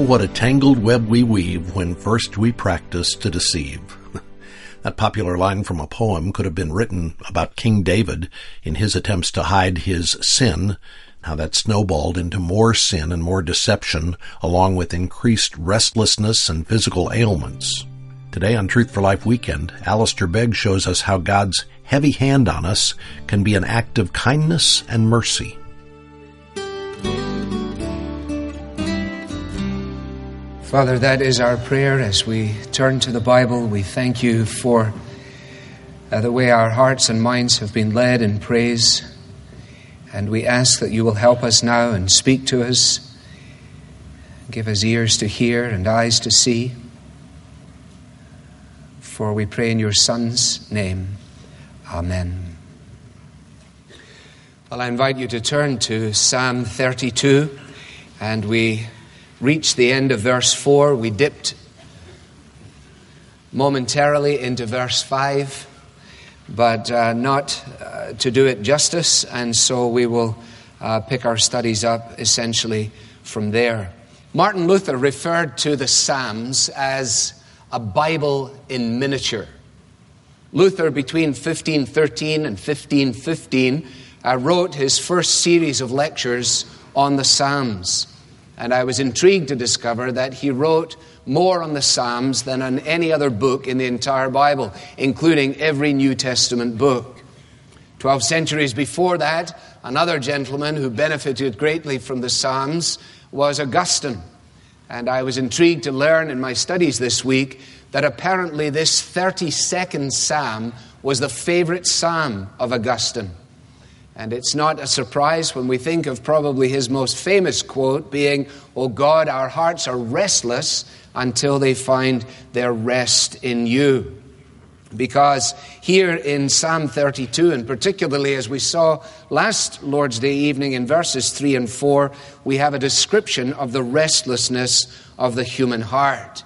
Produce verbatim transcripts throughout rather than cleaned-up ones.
what a tangled web we weave when first we practice to deceive. That popular line from a poem could have been written about King David in his attempts to hide his sin, how that snowballed into more sin and more deception, along with increased restlessness and physical ailments. Today on Truth for Life Weekend, Alistair Begg shows us how God's heavy hand on us can be an act of kindness and mercy. Father, that is our prayer as we turn to the Bible. We thank you for uh, the way our hearts and minds have been led in praise. And we ask that you will help us now and speak to us. Give us ears to hear and eyes to see. For we pray in your Son's name. Amen. Well, I invite you to turn to Psalm thirty-two, and we reached the end of verse four. We dipped momentarily into verse five, but uh, not uh, to do it justice, and so we will uh, pick our studies up essentially from there. Martin Luther referred to the Psalms as a Bible in miniature. Luther, between fifteen thirteen and fifteen fifteen, uh, wrote his first series of lectures on the Psalms. And I was intrigued to discover that he wrote more on the Psalms than on any other book in the entire Bible, including every New Testament book. Twelve centuries before that, another gentleman who benefited greatly from the Psalms was Augustine. And I was intrigued to learn in my studies this week that apparently this thirty-second Psalm was the favorite Psalm of Augustine. And it's not a surprise when we think of probably his most famous quote being, "O God, our hearts are restless until they find their rest in you." Because here in Psalm thirty-two, and particularly as we saw last Lord's Day evening in verses three and four, we have a description of the restlessness of the human heart.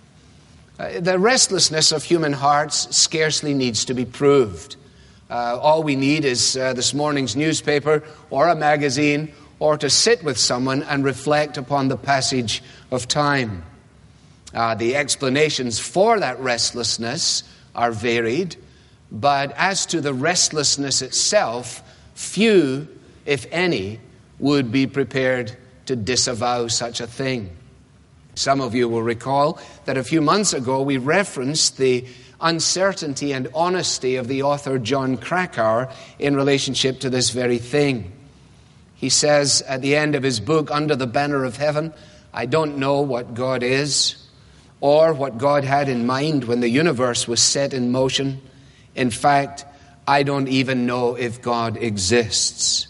Uh, the restlessness of human hearts scarcely needs to be proved. Uh, all we need is uh, this morning's newspaper or a magazine, or to sit with someone and reflect upon the passage of time. Uh, the explanations for that restlessness are varied, but as to the restlessness itself, few, if any, would be prepared to disavow such a thing. Some of you will recall that a few months ago we referenced the uncertainty and honesty of the author Jon Krakauer in relationship to this very thing. He says at the end of his book, Under the Banner of Heaven, "I don't know what God is or what God had in mind when the universe was set in motion. In fact, I don't even know if God exists."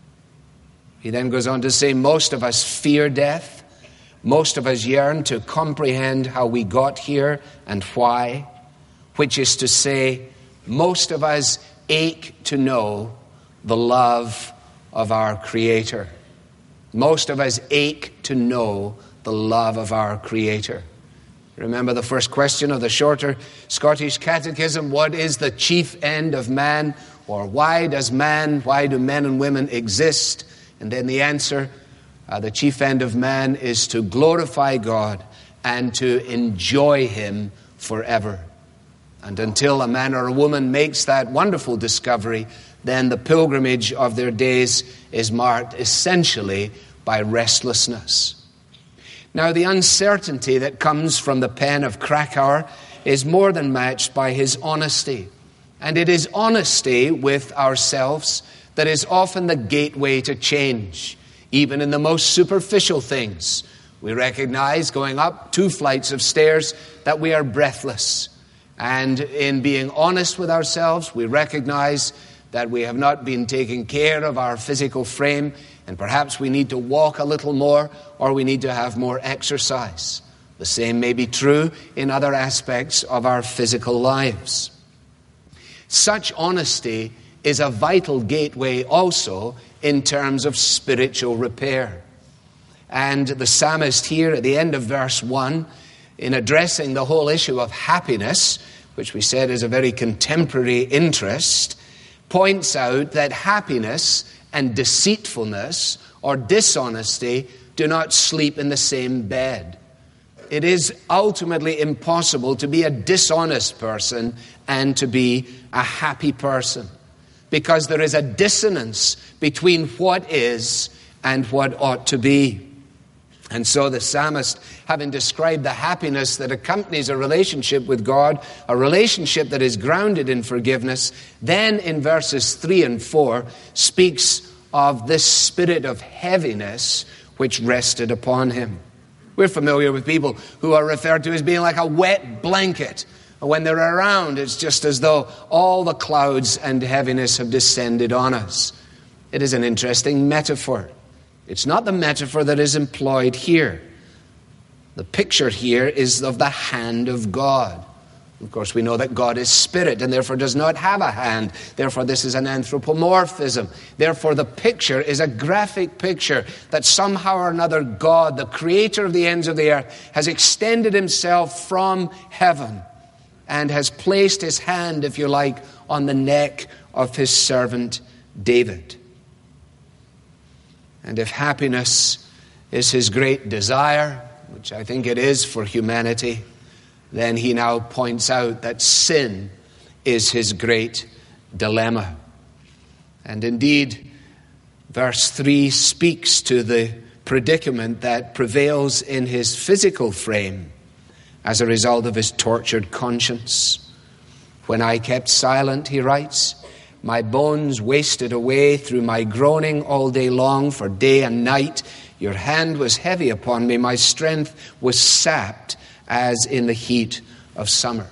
He then goes on to say, most of us fear death. Most of us yearn to comprehend how we got here and why. Which is to say, most of us ache to know the love of our Creator. Most of us ache to know the love of our Creator. Remember the first question of the shorter Scottish Catechism, what is the chief end of man? Or why does man, why do men and women exist? And then the answer, uh, the chief end of man is to glorify God and to enjoy Him forever. And until a man or a woman makes that wonderful discovery, then the pilgrimage of their days is marked essentially by restlessness. Now, the uncertainty that comes from the pen of Krakauer is more than matched by his honesty. And it is honesty with ourselves that is often the gateway to change, even in the most superficial things. We recognize, going up two flights of stairs, that we are breathless. And in being honest with ourselves, we recognize that we have not been taking care of our physical frame, and perhaps we need to walk a little more, or we need to have more exercise. The same may be true in other aspects of our physical lives. Such honesty is a vital gateway also in terms of spiritual repair. And the psalmist here at the end of verse one, in addressing the whole issue of happiness, which we said is a very contemporary interest, points out that happiness and deceitfulness or dishonesty do not sleep in the same bed. It is ultimately impossible to be a dishonest person and to be a happy person, because there is a dissonance between what is and what ought to be. And so the psalmist, having described the happiness that accompanies a relationship with God, a relationship that is grounded in forgiveness, then in verses three and four speaks of this spirit of heaviness which rested upon him. We're familiar with people who are referred to as being like a wet blanket. When they're around, it's just as though all the clouds and heaviness have descended on us. It is an interesting metaphor. It's not the metaphor that is employed here. The picture here is of the hand of God. Of course, we know that God is spirit and therefore does not have a hand. Therefore, this is an anthropomorphism. Therefore, the picture is a graphic picture that somehow or another God, the creator of the ends of the earth, has extended himself from heaven and has placed his hand, if you like, on the neck of his servant David. And if happiness is his great desire, which I think it is for humanity, then he now points out that sin is his great dilemma. And indeed, verse three speaks to the predicament that prevails in his physical frame as a result of his tortured conscience. When I kept silent, he writes, my bones wasted away through my groaning all day long, for day and night your hand was heavy upon me. My strength was sapped as in the heat of summer.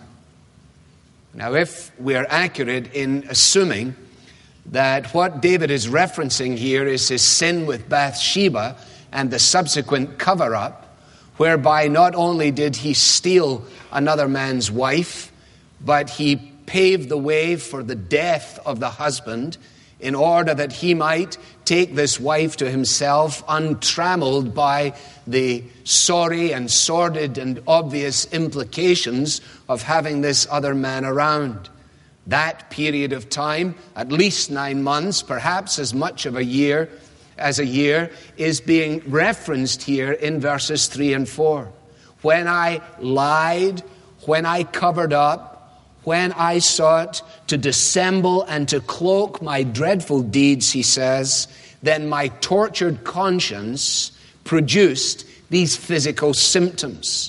Now, if we are accurate in assuming that what David is referencing here is his sin with Bathsheba and the subsequent cover-up, whereby not only did he steal another man's wife, but he paved the way for the death of the husband in order that he might take this wife to himself untrammeled by the sorry and sordid and obvious implications of having this other man around. That period of time, at least nine months, perhaps as much of a year as a year, is being referenced here in verses three and four. When I lied, when I covered up, when I sought to dissemble and to cloak my dreadful deeds, he says, then my tortured conscience produced these physical symptoms.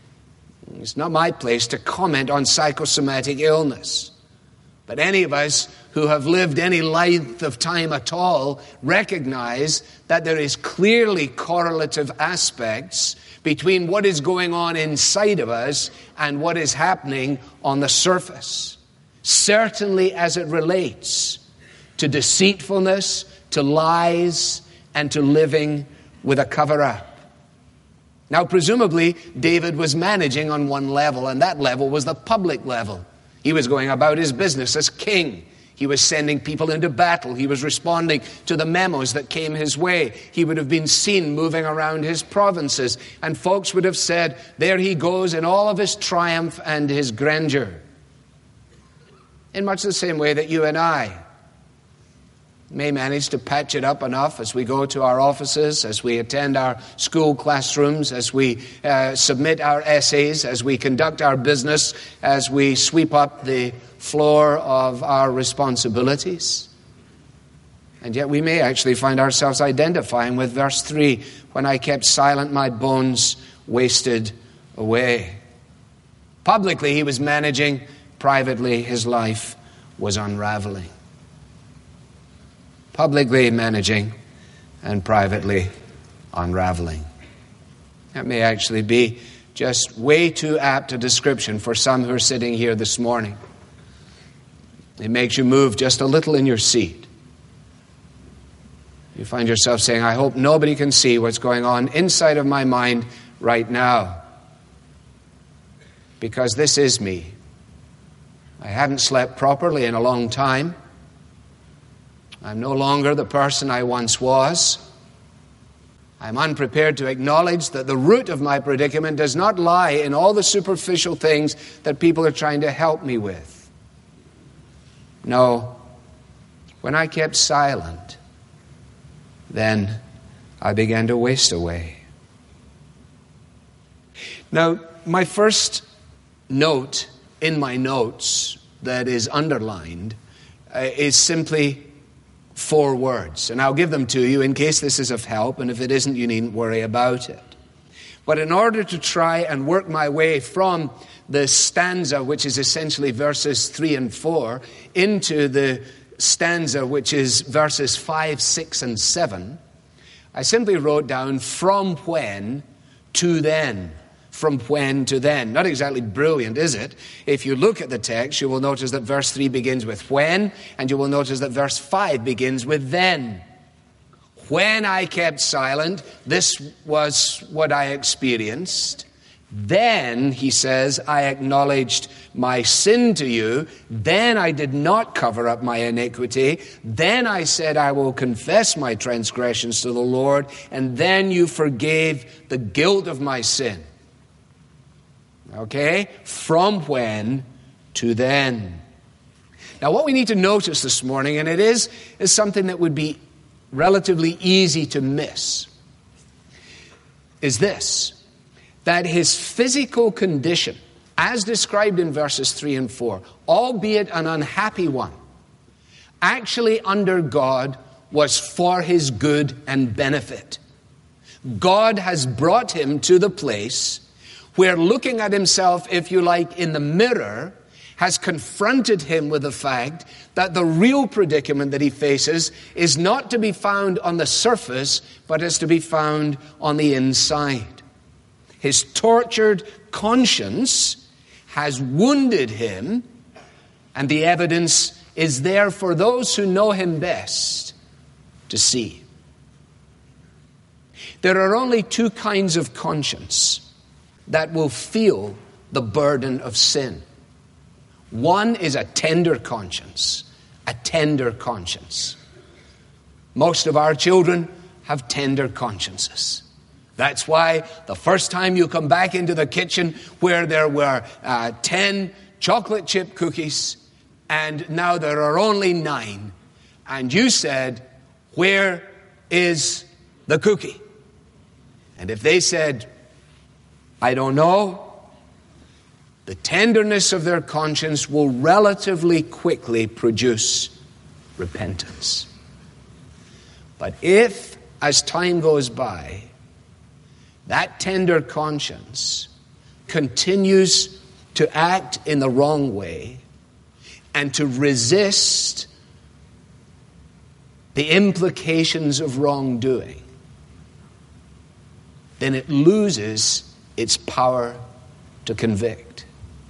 It's not my place to comment on psychosomatic illness, but any of us who have lived any length of time at all recognize that there is clearly correlative aspects between what is going on inside of us and what is happening on the surface. Certainly as it relates to deceitfulness, to lies, and to living with a cover-up. Now, presumably, David was managing on one level, and that level was the public level. He was going about his business as king. He was sending people into battle. He was responding to the memos that came his way. He would have been seen moving around his provinces. And folks would have said, there he goes in all of his triumph and his grandeur. In much the same way that you and I may manage to patch it up enough as we go to our offices, as we attend our school classrooms, as we uh, submit our essays, as we conduct our business, as we sweep up the floor of our responsibilities. And yet we may actually find ourselves identifying with verse three, when I kept silent, my bones wasted away. Publicly he was managing, privately his life was unraveling. Publicly managing and privately unraveling. That may actually be just way too apt a description for some who are sitting here this morning. It makes you move just a little in your seat. You find yourself saying, I hope nobody can see what's going on inside of my mind right now. Because this is me. I haven't slept properly in a long time. I'm no longer the person I once was. I'm unprepared to acknowledge that the root of my predicament does not lie in all the superficial things that people are trying to help me with. No, when I kept silent, then I began to waste away. Now, my first note in my notes that is underlined uh, is simply four words. And I'll give them to you in case this is of help, and if it isn't, you needn't worry about it. But in order to try and work my way from the stanza, which is essentially verses three and four, into the stanza, which is verses five, six, and seven, I simply wrote down from when to then. From when to then. Not exactly brilliant, is it? If you look at the text, you will notice that verse three begins with when, and you will notice that verse five begins with then. When I kept silent, this was what I experienced. Then, he says, I acknowledged my sin to you. Then I did not cover up my iniquity. Then I said, I will confess my transgressions to the Lord. And then you forgave the guilt of my sin. Okay? From when to then. Now, what we need to notice this morning, and it is, is something that would be relatively easy to miss, is this. That his physical condition, as described in verses three and four, albeit an unhappy one, actually under God was for his good and benefit. God has brought him to the place where looking at himself, if you like, in the mirror, has confronted him with the fact that the real predicament that he faces is not to be found on the surface, but is to be found on the inside. His tortured conscience has wounded him, and the evidence is there for those who know him best to see. There are only two kinds of conscience that will feel the burden of sin. One is a tender conscience, a tender conscience. Most of our children have tender consciences. That's why the first time you come back into the kitchen where there were uh, ten chocolate chip cookies and now there are only nine, and you said, where is the cookie? And if they said, I don't know, the tenderness of their conscience will relatively quickly produce repentance. But if, as time goes by, that tender conscience continues to act in the wrong way and to resist the implications of wrongdoing, then it loses its power to convict.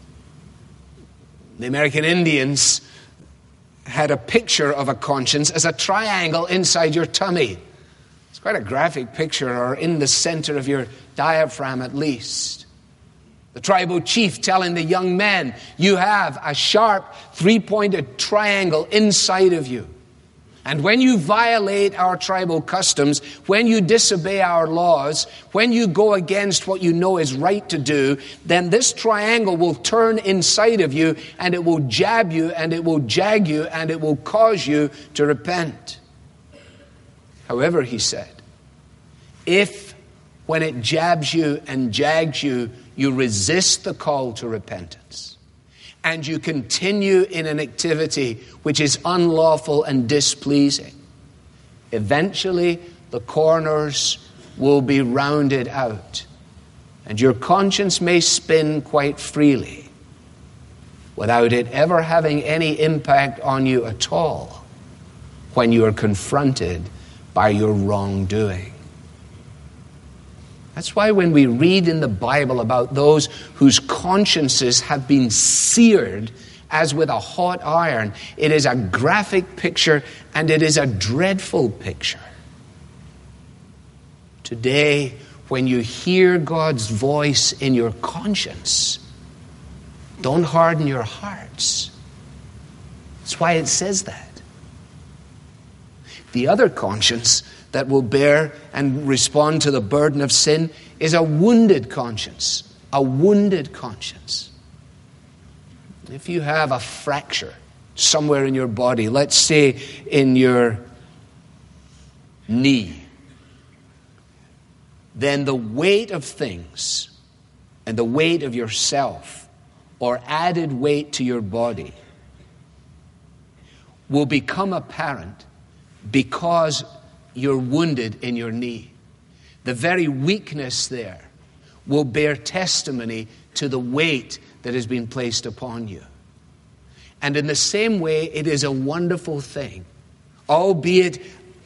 The American Indians had a picture of a conscience as a triangle inside your tummy. It's quite a graphic picture, or in the center of your diaphragm at least. The tribal chief telling the young men, you have a sharp three-pointed triangle inside of you. And when you violate our tribal customs, when you disobey our laws, when you go against what you know is right to do, then this triangle will turn inside of you and it will jab you and it will jag you and it will cause you to repent. However, he said, if when it jabs you and jags you, you resist the call to repentance, and you continue in an activity which is unlawful and displeasing, eventually the corners will be rounded out, and your conscience may spin quite freely without it ever having any impact on you at all when you are confronted by your wrongdoing. That's why when we read in the Bible about those whose consciences have been seared as with a hot iron, it is a graphic picture and it is a dreadful picture. Today, when you hear God's voice in your conscience, don't harden your hearts. That's why it says that. The other conscience that will bear and respond to the burden of sin is a wounded conscience. A wounded conscience. If you have a fracture somewhere in your body, let's say in your knee, then the weight of things and the weight of yourself, or added weight to your body, will become apparent because you're wounded in your knee. The very weakness there will bear testimony to the weight that has been placed upon you. And in the same way, it is a wonderful thing, albeit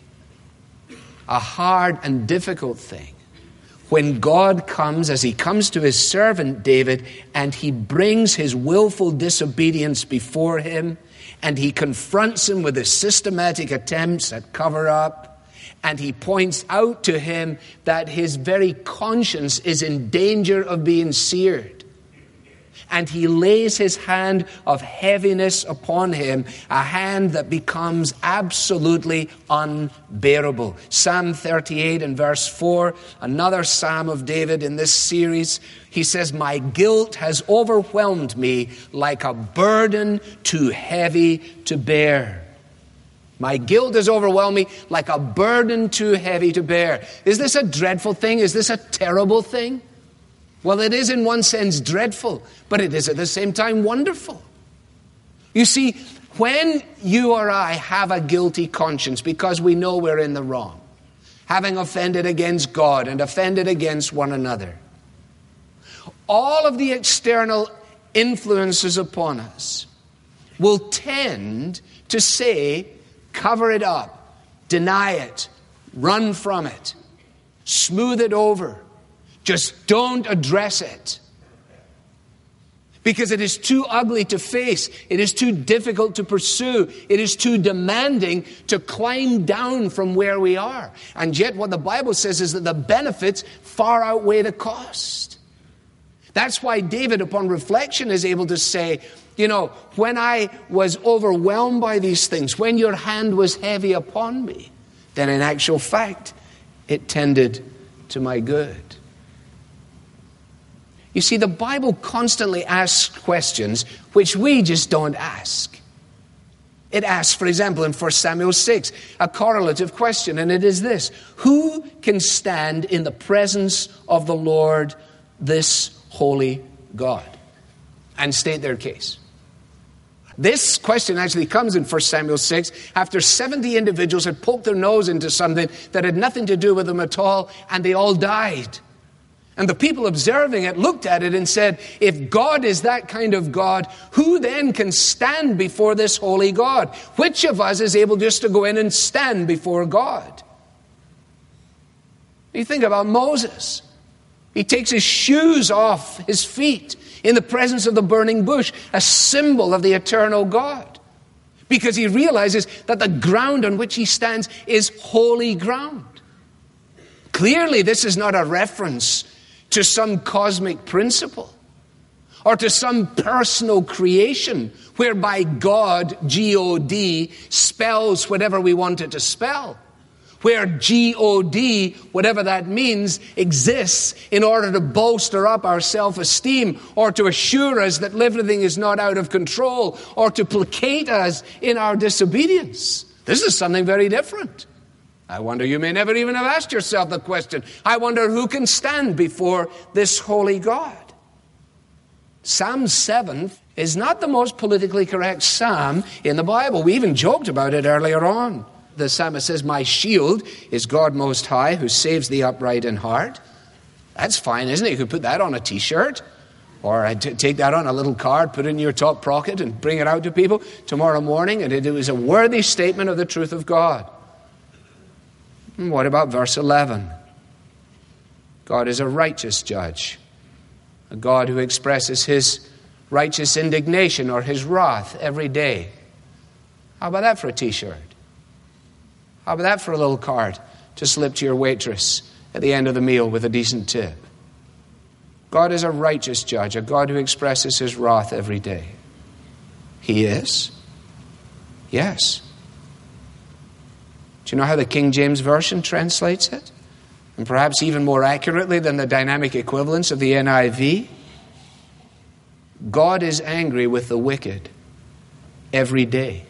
a hard and difficult thing, when God comes, as he comes to his servant David, and he brings his willful disobedience before him, and he confronts him with his systematic attempts at cover-up, and he points out to him that his very conscience is in danger of being seared. And he lays his hand of heaviness upon him, a hand that becomes absolutely unbearable. Psalm thirty-eight and verse four, another psalm of David in this series, he says, "My guilt has overwhelmed me like a burden too heavy to bear." My guilt has overwhelmed me like a burden too heavy to bear. Is this a dreadful thing? Is this a terrible thing? Well, it is in one sense dreadful, but it is at the same time wonderful. You see, when you or I have a guilty conscience because we know we're in the wrong, having offended against God and offended against one another, all of the external influences upon us will tend to say, cover it up, deny it, run from it, smooth it over. Just don't address it. Because it is too ugly to face. It is too difficult to pursue. It is too demanding to climb down from where we are. And yet what the Bible says is that the benefits far outweigh the cost. That's why David, upon reflection, is able to say, you know, when I was overwhelmed by these things, when your hand was heavy upon me, then in actual fact, it tended to my good. You see, the Bible constantly asks questions which we just don't ask. It asks, for example, in First Samuel six, a correlative question, and it is this: who can stand in the presence of the Lord, this holy God, and state their case? This question actually comes in First Samuel six after seventy individuals had poked their nose into something that had nothing to do with them at all, and they all died. And the people observing it looked at it and said, if God is that kind of God, who then can stand before this holy God? Which of us is able just to go in and stand before God? You think about Moses. He takes his shoes off his feet in the presence of the burning bush, a symbol of the eternal God, because he realizes that the ground on which he stands is holy ground. Clearly, this is not a reference to some cosmic principle or to some personal creation whereby God, G O D, spells whatever we want it to spell. Where G O D, whatever that means, exists in order to bolster up our self-esteem or to assure us that everything is not out of control or to placate us in our disobedience. This is something very different. I wonder, you may never even have asked yourself the question, I wonder who can stand before this holy God? Psalm seven is not the most politically correct psalm in the Bible. We even joked about it earlier on. The psalmist says, my shield is God Most High, who saves the upright in heart. That's fine, isn't it? You could put that on a t-shirt, or I'd t- take that on a little card, put it in your top pocket and bring it out to people tomorrow morning, and it, it was a worthy statement of the truth of God. And what about verse eleven? God is a righteous judge, a God who expresses his righteous indignation or his wrath every day. How about that for a t-shirt? How about that for a little card to slip to your waitress at the end of the meal with a decent tip? God is a righteous judge, a God who expresses his wrath every day. He is? Yes. Do you know how the King James Version translates it? And perhaps even more accurately than the dynamic equivalents of the N I V? God is angry with the wicked every day.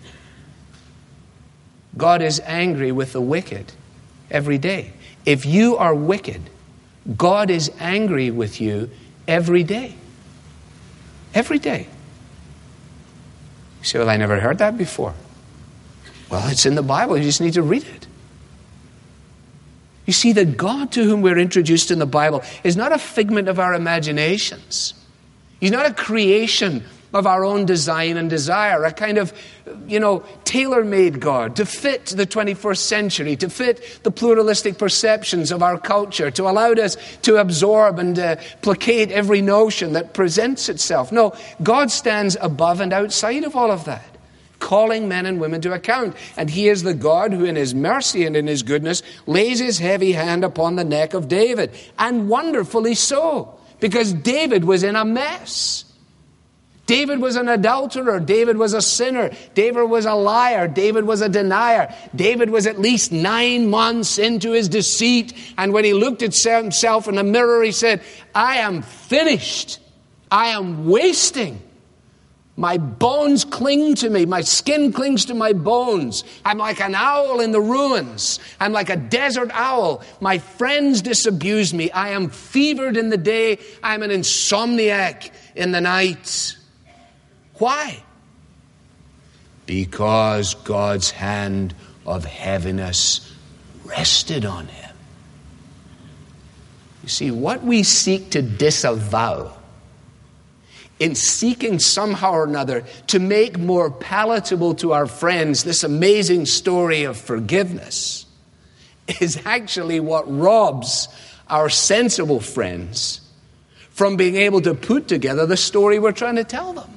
God is angry with the wicked every day. If you are wicked, God is angry with you every day. Every day. You say, well, I never heard that before. Well, it's in the Bible. You just need to read it. You see, the God to whom we're introduced in the Bible is not a figment of our imaginations. He's not a creation of our own design and desire, a kind of, you know, tailor-made God to fit the twenty-first century, to fit the pluralistic perceptions of our culture, to allow us to absorb and uh, placate every notion that presents itself. No, God stands above and outside of all of that, calling men and women to account. And he is the God who in his mercy and in his goodness lays his heavy hand upon the neck of David. And wonderfully so, because David was in a mess. David was an adulterer. David was a sinner. David was a liar. David was a denier. David was at least nine months into his deceit. And when he looked at himself in the mirror, he said, I am finished. I am wasting. My bones cling to me. My skin clings to my bones. I'm like an owl in the ruins. I'm like a desert owl. My friends disabuse me. I am fevered in the day. I'm an insomniac in the night. Why? Because God's hand of heaviness rested on him. You see, what we seek to disavow in seeking somehow or another to make more palatable to our friends this amazing story of forgiveness is actually what robs our sensible friends from being able to put together the story we're trying to tell them.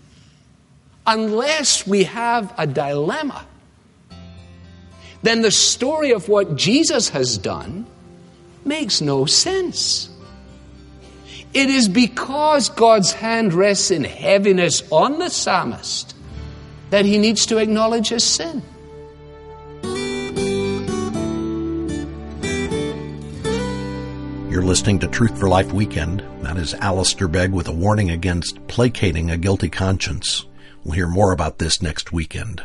Unless we have a dilemma, then the story of what Jesus has done makes no sense. It is because God's hand rests in heaviness on the psalmist that he needs to acknowledge his sin. You're listening to Truth for Life Weekend. That is Alistair Begg with a warning against placating a guilty conscience. We'll hear more about this next weekend.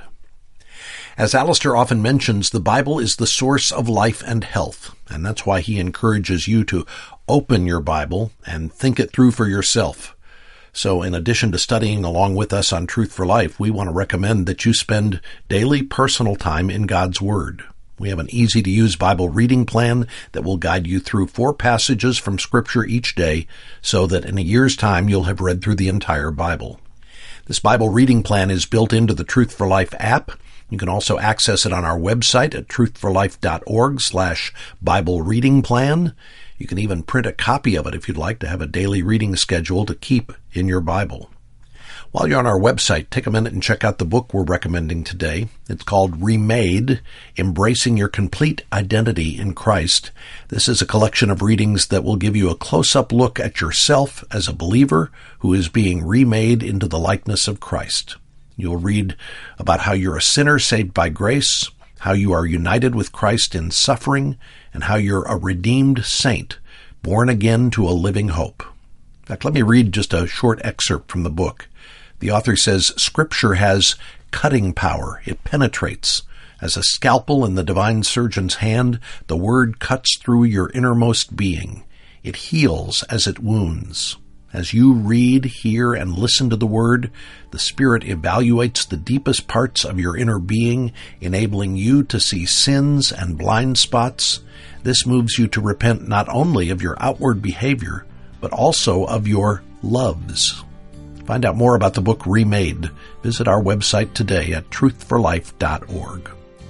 As Alistair often mentions, the Bible is the source of life and health, and that's why he encourages you to open your Bible and think it through for yourself. So in addition to studying along with us on Truth for Life, we want to recommend that you spend daily personal time in God's Word. We have an easy-to-use Bible reading plan that will guide you through four passages from Scripture each day so that in a year's time you'll have read through the entire Bible. This Bible reading plan is built into the Truth for Life app. You can also access it on our website at truthforlife.org slash Bible reading plan. You can even print a copy of it if you'd like to have a daily reading schedule to keep in your Bible. While you're on our website, take a minute and check out the book we're recommending today. It's called Remade, Embracing Your Complete Identity in Christ. This is a collection of readings that will give you a close-up look at yourself as a believer who is being remade into the likeness of Christ. You'll read about how you're a sinner saved by grace, how you are united with Christ in suffering, and how you're a redeemed saint, born again to a living hope. In fact, let me read just a short excerpt from the book. The author says, Scripture has cutting power. It penetrates. As a scalpel in the divine surgeon's hand, the Word cuts through your innermost being. It heals as it wounds. As you read, hear, and listen to the Word, the Spirit evaluates the deepest parts of your inner being, enabling you to see sins and blind spots. This moves you to repent not only of your outward behavior, but also of your loves. Find out more about the book Remade. Visit our website today at truth for life dot org.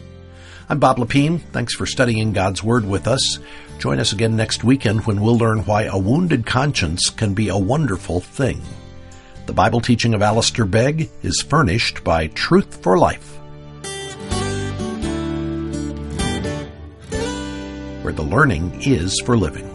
I'm Bob Lepine. Thanks for studying God's Word with us. Join us again next weekend when we'll learn why a wounded conscience can be a wonderful thing. The Bible teaching of Alistair Begg is furnished by Truth for Life, where the learning is for living.